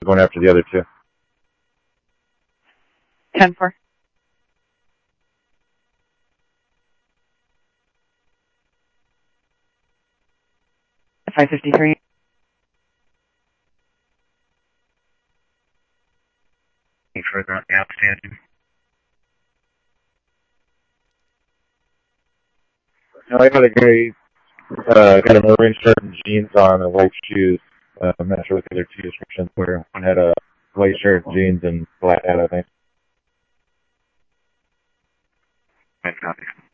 going after the other two. 10-4. $553. Further on the outstanding. I got a guy, got a maroon shirt and jeans on and white shoes. I'm not sure what the other two descriptions were. One had a white shirt, jeans, and black hat, I think. Right, copy.